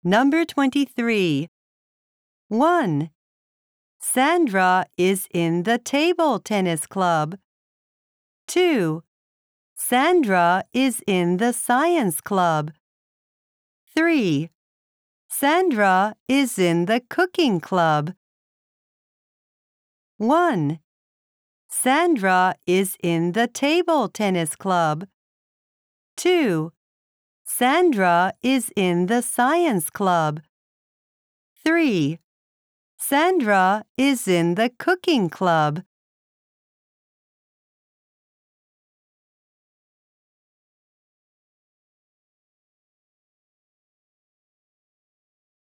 Number 23. 1. Sandra is in the table tennis club. 2. Sandra is in the science club. 3. Sandra is in the cooking club. 1. Sandra is in the table tennis club. 2. Sandra is in the science club. 3. Sandra is in the cooking club.